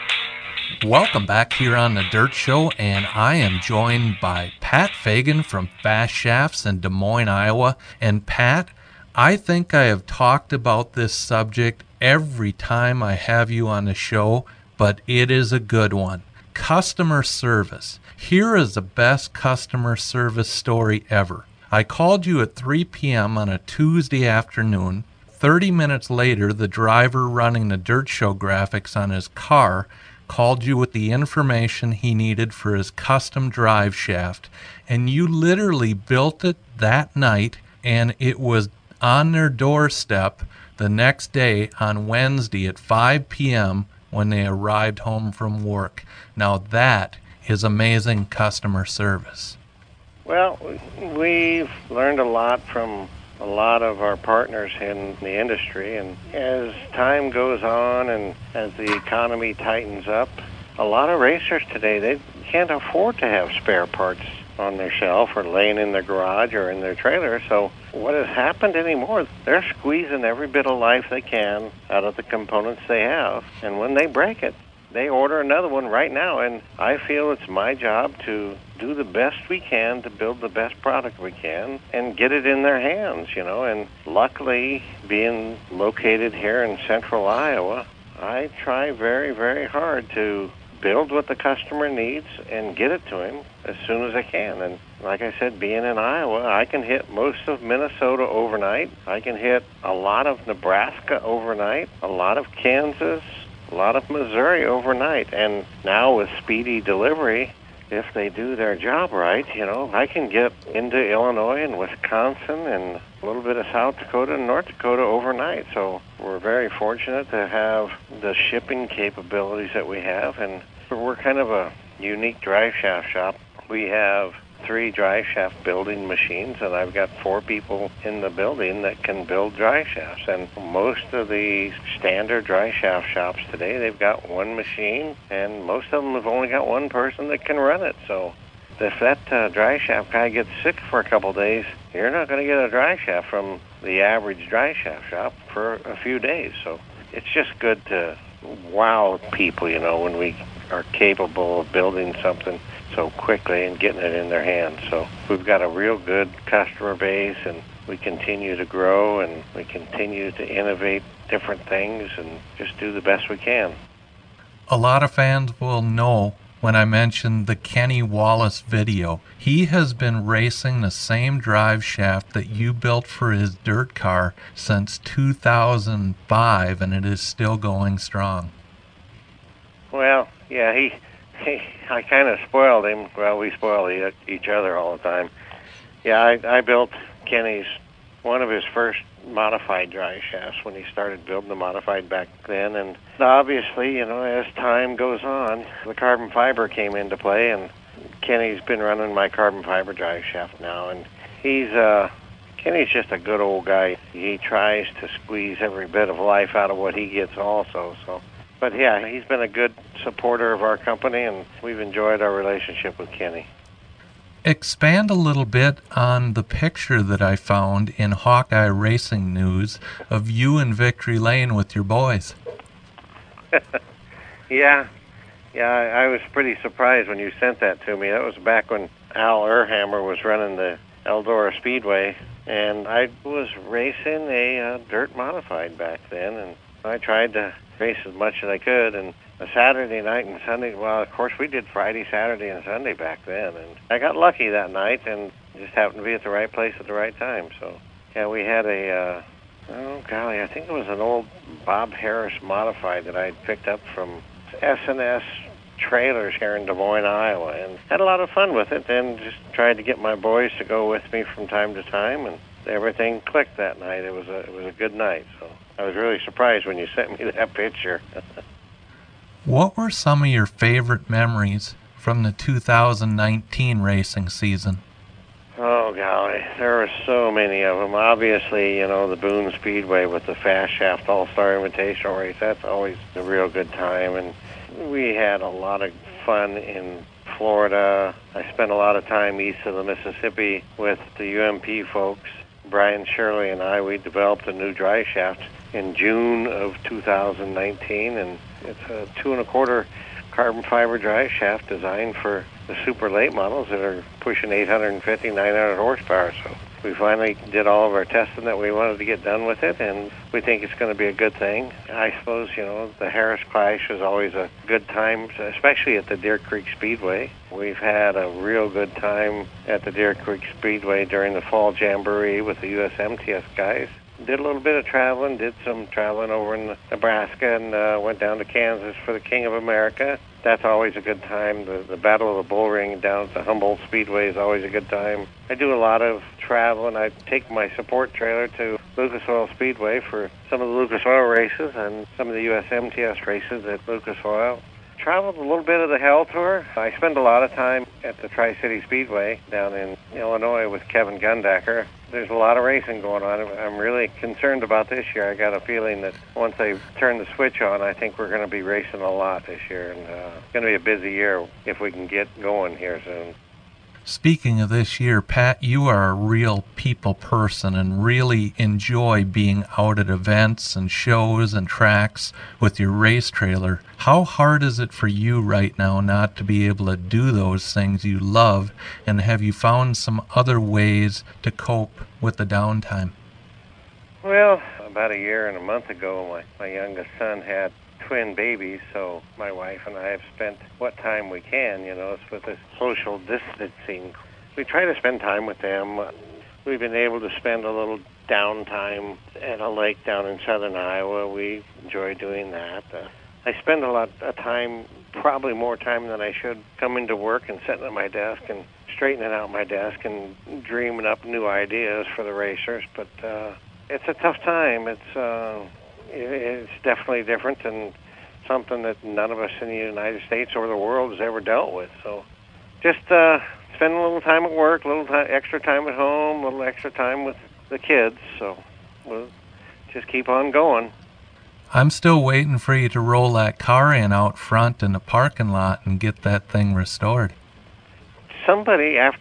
Welcome back here on the Dirt Show, and I am joined by Pat Fagan from Fast Shafts in Des Moines, Iowa. And Pat, I think I have talked about this subject every time I have you on the show, but it is a good one. Customer service. Here is the best customer service story ever. I called you at three p.m. on a Tuesday afternoon. thirty minutes later, the driver running the Dirt Show graphics on his car called you with the information he needed for his custom drive shaft, and you literally built it that night, and it was on their doorstep the next day on Wednesday at five p.m. when they arrived home from work. Now that is amazing customer service. Well, we've learned a lot from a lot of our partners in the industry, and as time goes on and as the economy tightens up, a lot of racers today, they can't afford to have spare parts on their shelf or laying in their garage or in their trailer. So what has happened anymore, they're squeezing every bit of life they can out of the components they have, and when they break it, they order another one right now. And I feel it's my job to do the best we can to build the best product we can and get it in their hands, you know. And luckily, being located here in central Iowa, I try very, very hard to build what the customer needs and get it to him as soon as I can. And like I said, being in Iowa, I can hit most of Minnesota overnight. I can hit a lot of Nebraska overnight, a lot of Kansas, a lot of Missouri overnight. And now with speedy delivery, if they do their job right, you know, I can get into Illinois and Wisconsin and a little bit of South Dakota and North Dakota overnight. So we're very fortunate to have the shipping capabilities that we have. And we're kind of a unique drive shaft shop. We have three drive shaft building machines, and I've got four people in the building that can build drive shafts. And most of the standard drive shaft shops today, they've got one machine, and most of them have only got one person that can run it. So if that uh, drive shaft guy gets sick for a couple of days, you're not going to get a drive shaft from the average dry shaft shop for a few days. So it's just good to wow people, you know, when we are capable of building something so quickly and getting it in their hands. So we've got a real good customer base, and we continue to grow, and we continue to innovate different things and just do the best we can. A lot of fans will know when I mentioned the Kenny Wallace video. He has been racing the same drive shaft that you built for his dirt car since two thousand five, and it is still going strong. Well, yeah, he, he I kind of spoiled him. Well, we spoil e- each other all the time. Yeah, I, I built Kenny's, one of his first modified dry shafts when he started building the modified back then. And obviously, you know, as time goes on, the carbon fiber came into play, and Kenny's been running my carbon fiber drive shaft now. And he's, uh, Kenny's just a good old guy. He tries to squeeze every bit of life out of what he gets also, so. But yeah, he's been a good supporter of our company, and we've enjoyed our relationship with Kenny. Expand a little bit on the picture that I found in Hawkeye Racing News of you in Victory Lane with your boys. yeah, yeah, I, I was pretty surprised when you sent that to me. That was back when Al Erhammer was running the Eldora Speedway, and I was racing a uh, dirt modified back then, and I tried to race as much as I could, and a Saturday night and Sunday, well, of course, we did Friday, Saturday, and Sunday back then, and I got lucky that night and just happened to be at the right place at the right time. So, yeah, we had a, uh, oh, golly, I think it was an old Bob Harris modified that I had picked up from S and S Trailers here in Des Moines, Iowa, and had a lot of fun with it, and just tried to get my boys to go with me from time to time, and everything clicked that night. It was a, it was a good night, so I was really surprised when you sent me that picture. What were some of your favorite memories from the two thousand nineteen racing season? Oh, golly, there were so many of them. Obviously, you know, the Boone Speedway with the Fast Shaft All-Star Invitational race, that's always a real good time. And we had a lot of fun in Florida. I spent a lot of time east of the Mississippi with the U M P folks. Brian Shirley and I, we developed a new dry shaft in June of two thousand nineteen, and it's a two and a quarter carbon fiber dry shaft designed for the super late models that are pushing eight fifty, nine hundred horsepower. So we finally did all of our testing that we wanted to get done with it, and we think it's going to be a good thing. I suppose, you know, the Harris Clash is always a good time, especially at the Deer Creek Speedway. We've had a real good time at the Deer Creek Speedway during the Fall Jamboree with the U S M T S guys. Did a little bit of traveling, did some traveling over in Nebraska, and uh, went down to Kansas for the King of America. That's always a good time. The, the Battle of the Bull Ring down at the Humboldt Speedway is always a good time. I do a lot of traveling. I take my support trailer to Lucas Oil Speedway for some of the Lucas Oil races and some of the U S M T S races at Lucas Oil. Traveled a little bit of the Hell Tour. I spend a lot of time at the Tri-City Speedway down in Illinois with Kevin Gundacker. There's a lot of racing going on. I'm really concerned about this year. I got a feeling that once they turn the switch on, I think we're going to be racing a lot this year, and uh, it's going to be a busy year if we can get going here soon. Speaking of this year, Pat, you are a real people person and really enjoy being out at events and shows and tracks with your race trailer. How hard is it for you right now not to be able to do those things you love, and have you found some other ways to cope with the downtime? Well, about a year and a month ago, my, my youngest son had twin babies, so my wife and I have spent what time we can, you know, it's with this social distancing. We try to spend time with them. We've been able to spend a little downtime at a lake down in southern Iowa. We enjoy doing that. Uh, I spend a lot of time, probably more time than I should, coming to work and sitting at my desk and straightening out my desk and dreaming up new ideas for the racers, but uh, it's a tough time. It's uh, It's definitely different and something that none of us in the United States or the world has ever dealt with. So just uh, spending a little time at work, a little time, extra time at home, a little extra time with the kids. So we'll just keep on going. I'm still waiting for you to roll that car in out front in the parking lot and get that thing restored. Somebody, after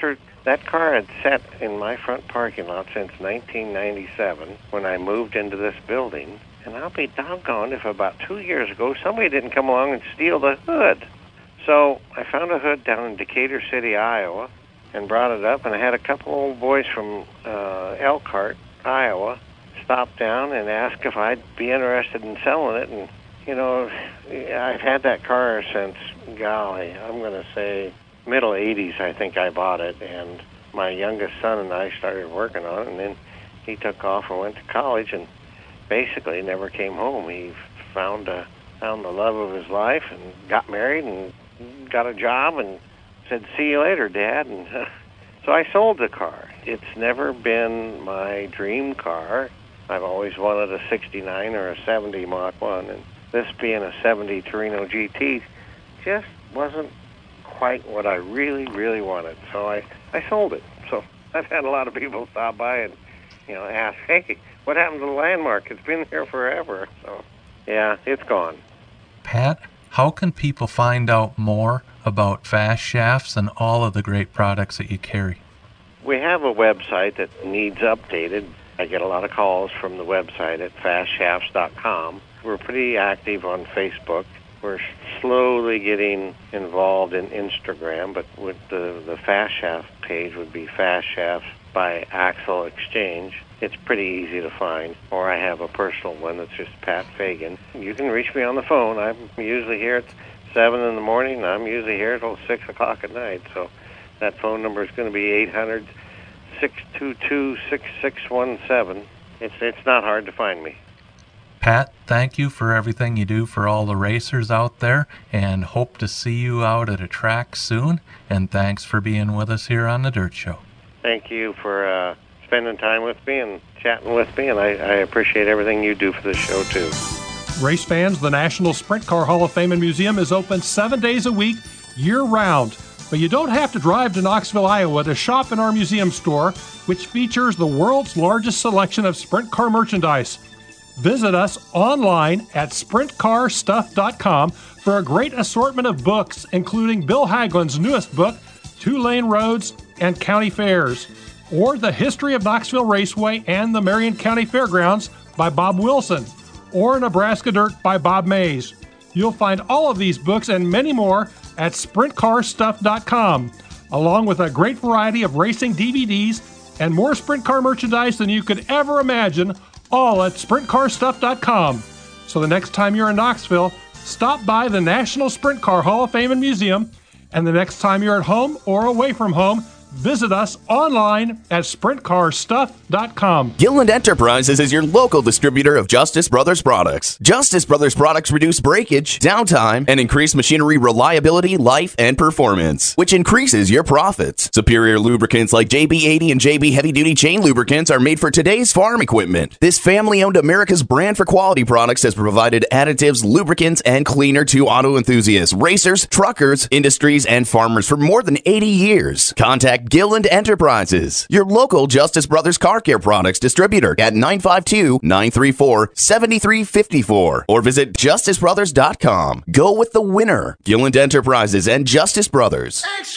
That car had sat in my front parking lot since nineteen ninety-seven when I moved into this building. And I'll be doggone if about two years ago somebody didn't come along and steal the hood. So I found a hood down in Decatur City, Iowa, and brought it up. And I had a couple old boys from uh, Elkhart, Iowa, stop down and ask if I'd be interested in selling it. And, you know, I've had that car since, golly, I'm going to say middle eighties, I think I bought it. And my youngest son and I started working on it. And then he took off and went to college and basically never came home. He found a, found the love of his life and got married and got a job and said, see you later, Dad. And uh, so I sold the car. It's never been my dream car. I've always wanted a sixty-nine or a seventy Mach one, and this being a seventy Torino G T just wasn't quite what I really, really wanted. So I, I sold it. So I've had a lot of people stop by and, you know, ask, hey, what happened to the Landmark? It's been here forever. So, yeah, it's gone. Pat, how can people find out more about Fast Shafts and all of the great products that you carry? We have a website that needs updated. I get a lot of calls from the website at fast shafts dot com. We're pretty active on Facebook. We're slowly getting involved in Instagram, but with the, the Fast Shaft page would be Fast Shafts by Axle Exchange. It's pretty easy to find. Or I have a personal one that's just Pat Fagan. You can reach me on the phone. I'm usually here at seven in the morning. I'm usually here till six o'clock at night. So that phone number is going to be eight hundred, six two two, six six one seven. It's, it's not hard to find me. Pat, thank you for everything you do for all the racers out there, and hope to see you out at a track soon. And thanks for being with us here on The Dirt Show. Thank you for uh, spending time with me and chatting with me, and I, I appreciate everything you do for this show, too. Race fans, the National Sprint Car Hall of Fame and Museum is open seven days a week, year-round. But you don't have to drive to Knoxville, Iowa to shop in our museum store, which features the world's largest selection of sprint car merchandise. Visit us online at sprint car stuff dot com for a great assortment of books, including Bill Haglin's newest book, Two Lane Roads and County Fairs, or The History of Knoxville Raceway and the Marion County Fairgrounds by Bob Wilson, or Nebraska Dirt by Bob Mays. You'll find all of these books and many more at sprint car stuff dot com, along with a great variety of racing D V Ds and more sprint car merchandise than you could ever imagine, all at sprint car stuff dot com. So the next time you're in Knoxville, stop by the National Sprint Car Hall of Fame and Museum, and the next time you're at home or away from home, visit us online at sprint car stuff dot com. Gilland Enterprises is your local distributor of Justice Brothers products. Justice Brothers products reduce breakage, downtime, and increase machinery reliability, life, and performance, which increases your profits. Superior lubricants like J B eighty and J B Heavy Duty Chain Lubricants are made for today's farm equipment. This family-owned America's brand for quality products has provided additives, lubricants, and cleaner to auto enthusiasts, racers, truckers, industries, and farmers for more than eighty years. Contact Gilland Enterprises, your local Justice Brothers Car Care Products distributor at nine five two, nine three four, seven three five four or visit justice brothers dot com. Go with the winner. Gilland Enterprises and Justice Brothers.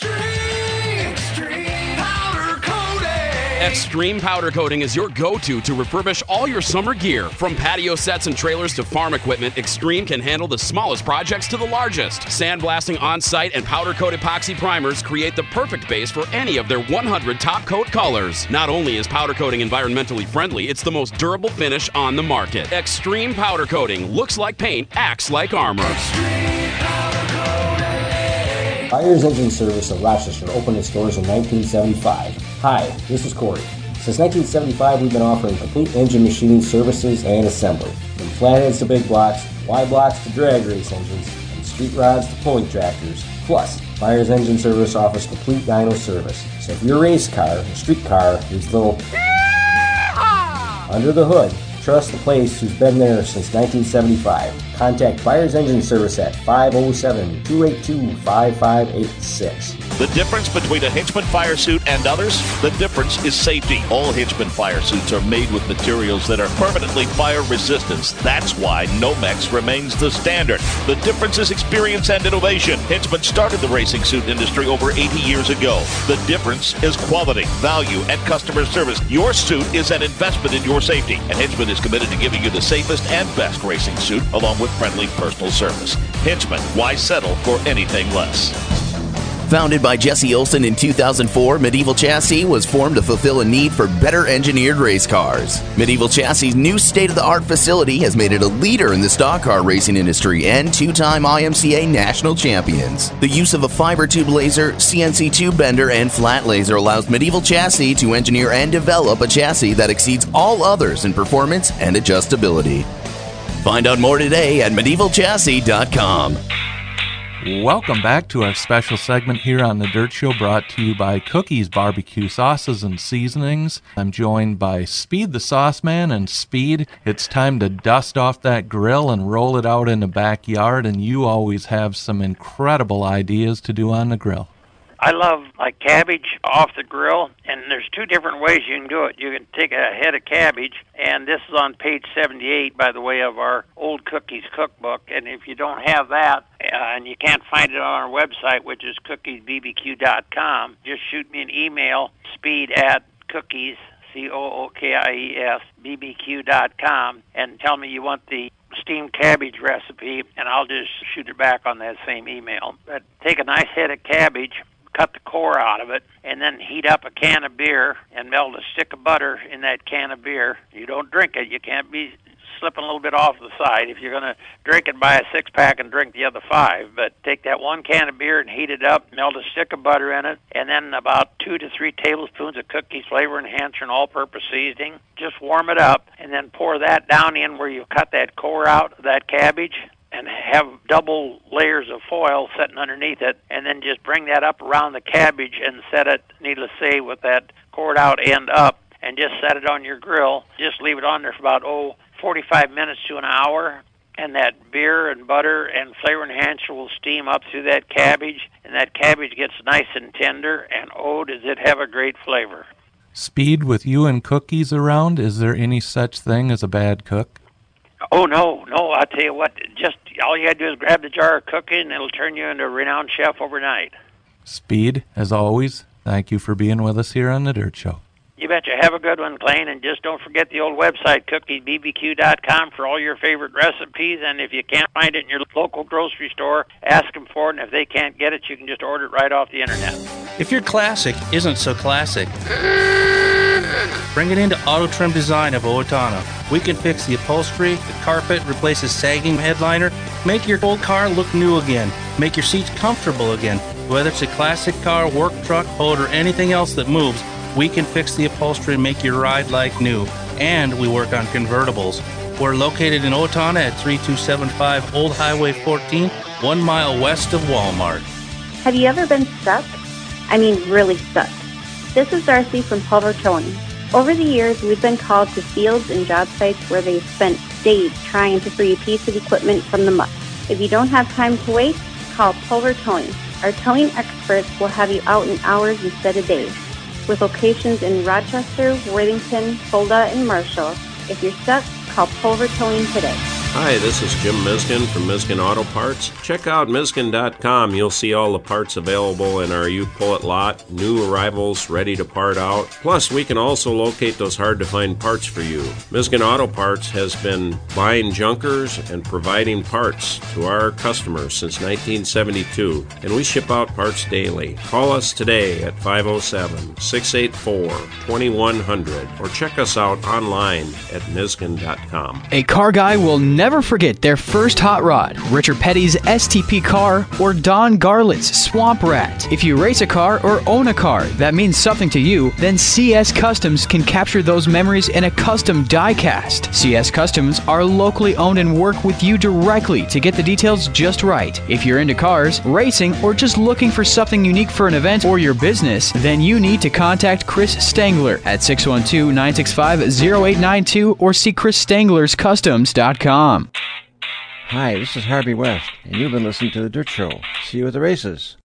Extreme Powder Coating is your go-to to refurbish all your summer gear. From patio sets and trailers to farm equipment, Extreme can handle the smallest projects to the largest. Sandblasting on-site and powder-coat epoxy primers create the perfect base for any of their one hundred top-coat colors. Not only is powder coating environmentally friendly, it's the most durable finish on the market. Extreme Powder Coating looks like paint, acts like armor. Byers Engine Service of Rochester opened its doors in nineteen seventy-five. Hi, this is Corey. Since nineteen seventy-five, we've been offering complete engine machining services and assembly. From flatheads to big blocks, Y blocks to drag race engines, from street rods to pulling tractors. Plus, Byers Engine Service offers complete dyno service. So if your race car or street car needs a little under the hood, trust the place who's been there since nineteen seventy-five. Contact Buyers Engine Service at five oh seven, two eight two, five five eight six. The difference between a Hinchman fire suit and others? The difference is safety. All Hinchman fire suits are made with materials that are permanently fire resistant. That's why Nomex remains the standard. The difference is experience and innovation. Hinchman started the racing suit industry over eighty years ago. The difference is quality, value, and customer service. Your suit is an investment in your safety, and Hinchman is committed to giving you the safest and best racing suit along with friendly personal service. Hinchman, why settle for anything less? Founded by Jesse Olson in two thousand four, Medieval Chassis was formed to fulfill a need for better engineered race cars. Medieval Chassis' new state-of-the-art facility has made it a leader in the stock car racing industry and two-time I M C A national champions. The use of a fiber tube laser, C N C tube bender, and flat laser allows Medieval Chassis to engineer and develop a chassis that exceeds all others in performance and adjustability. Find out more today at medieval chassis dot com. Welcome back to our special segment here on The Dirt Show, brought to you by Cookies Barbecue Sauces and Seasonings. I'm joined by Speed the Sauce Man, and Speed, it's time to dust off that grill and roll it out in the backyard, and you always have some incredible ideas to do on the grill. I love like cabbage off the grill, and there's two different ways you can do it. You can take a head of cabbage, and this is on page seventy-eight, by the way, of our Old Cookies Cookbook. And if you don't have that, uh, and you can't find it on our website, which is cookies b b q dot com, just shoot me an email, speed at cookies, C O O K I E S, B B Q dot com, and tell me you want the steamed cabbage recipe, and I'll just shoot it back on that same email. But take a nice head of cabbage, cut the core out of it, and then heat up a can of beer and melt a stick of butter in that can of beer. You don't drink it. You can't be slipping a little bit off the side. If you're going to drink it, buy a six-pack and drink the other five. But take that one can of beer and heat it up, melt a stick of butter in it, and then about two to three tablespoons of Cookies Flavor Enhancer and all-purpose seasoning. Just warm it up, and then pour that down in where you cut that core out of that cabbage, and have double layers of foil sitting underneath it, and then just bring that up around the cabbage and set it, needless to say, with that cored out end up, and just set it on your grill. Just leave it on there for about, oh, forty-five minutes to an hour, and that beer and butter and flavor enhancer will steam up through that cabbage, and that cabbage gets nice and tender, and oh, does it have a great flavor. Speed, with you and cookies around, is there any such thing as a bad cook? Oh, no, no, I'll tell you what, just all you got to do is grab the jar of cooking, and it'll turn you into a renowned chef overnight. Speed, as always, thank you for being with us here on The Dirt Show. You betcha. Have a good one, Clayne, and just don't forget the old website, cookies b b q dot com, for all your favorite recipes, and if you can't find it in your local grocery store, ask them for it, and if they can't get it, you can just order it right off the internet. If your classic isn't so classic, bring it into Auto Trim Design of Owatonna. We can fix the upholstery, the carpet, replace a sagging headliner, make your old car look new again, make your seats comfortable again. Whether it's a classic car, work truck, boat, or anything else that moves, we can fix the upholstery and make your ride like new. And we work on convertibles. We're located in Owatonna at three two seven five Old Highway fourteen, one mile west of Walmart. Have you ever been stuck? I mean, really stuck. This is Darcy from Pulver Towing. Over the years, we've been called to fields and job sites where they've spent days trying to free a piece of equipment from the muck. If you don't have time to wait, call Pulver Towing. Our towing experts will have you out in hours instead of days. With locations in Rochester, Worthington, Fulda, and Marshall, if you're stuck, call Pulver Towing today. Hi, this is Jim Miskin from Miskin Auto Parts. Check out miskin dot com. You'll see all the parts available in our You Pull It lot, new arrivals ready to part out. Plus, we can also locate those hard-to-find parts for you. Miskin Auto Parts has been buying junkers and providing parts to our customers since nineteen seventy-two, and we ship out parts daily. Call us today at five oh seven, six eight four, two one zero zero or check us out online at miskin dot com. A car guy will never never forget their first hot rod, Richard Petty's S T P car, or Don Garlett's Swamp Rat. If you race a car or own a car that means something to you, then C S Customs can capture those memories in a custom die-cast. C S Customs are locally owned and work with you directly to get the details just right. If you're into cars, racing, or just looking for something unique for an event or your business, then you need to contact Chris Stangler at six one two, nine six five, zero eight nine two or see chris stanglers customs dot com. Hi, this is Harvey West, and you've been listening to The Dirt Show. See you at the races.